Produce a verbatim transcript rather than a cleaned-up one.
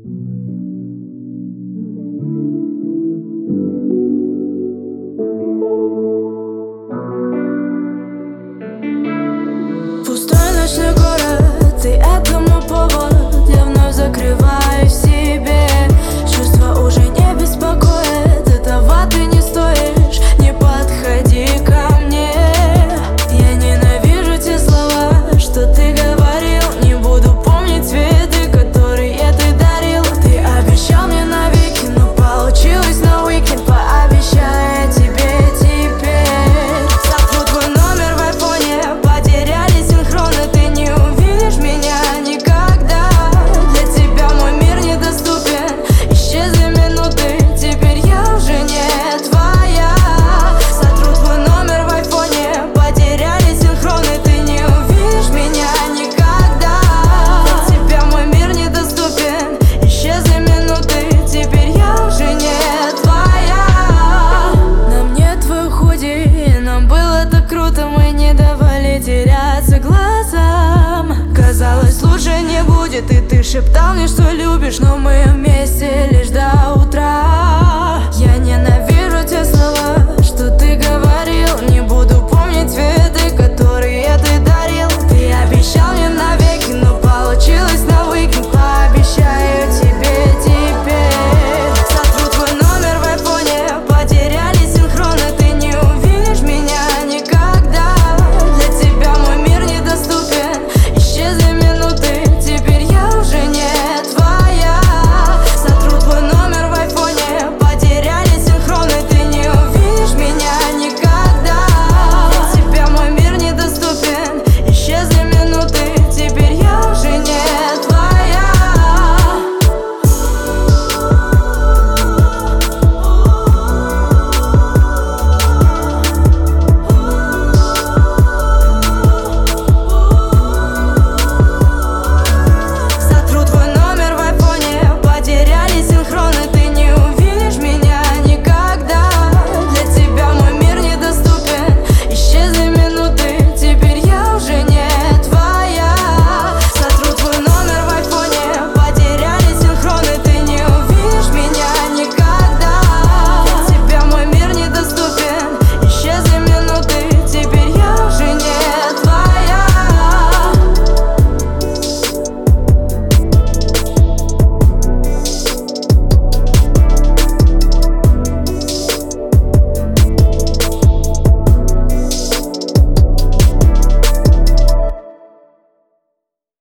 Пустой ночной город, и этому повод. Я вновь закрываю в себе. Чувства уже не беспокоят, этого ты не стоишь. Не подходи ко мне. Я ненавижу те слова, что ты говорил. Не буду помнить цветы, которые ты дарил. Ты обещал мне навеки, но получилось на уикенд. Пообещай тебе теперь. Сотру твой номер в айфоне, потеряли синхроны. Ты не увидишь меня никогда. Для тебя мой мир недоступен. Исчезли минуты, теперь я уже не твоя. Сотру твой номер в айфоне, потеряли синхроны. Ты не увидишь меня никогда. Для тебя мой мир недоступен. Исчезли минуты, теперь я уже не твоя. На мне твой худи, нам было так круто. Мы не давали теряться глазам. Казалось, лучше не будет, и ты шептал мне, что любишь. Но мы вместе лишь до утра. Я ненавижу